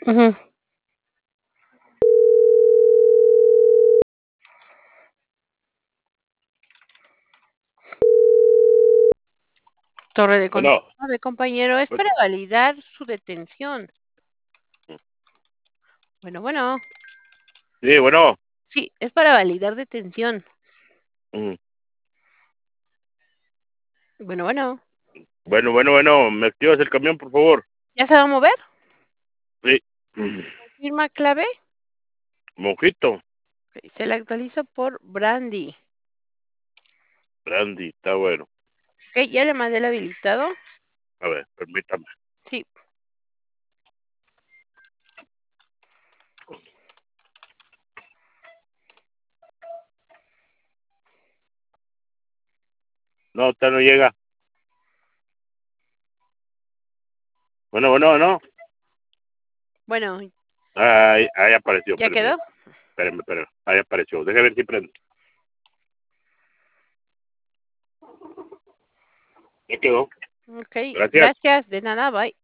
Ujú. Torre de Bueno, control, compañero, es para validar su detención. Bueno, bueno, sí, bueno. sí, es para validar detención. Mm, Bueno, bueno, bueno, ¿me activas el camión, por favor? ¿ya se va a mover? Sí. Firma clave. Mojito, Ok, se la actualizo por Brandy. Brandy, está bueno. Ok, ya le mandé el habilitado. A ver, permítame. Sí, No, usted no llega. Bueno. bueno, Ahí apareció, ¿ya quedó? espérame. Ahí apareció. Deja ver si prende. Ya quedó. Ok, Gracias. gracias, de nada, bye.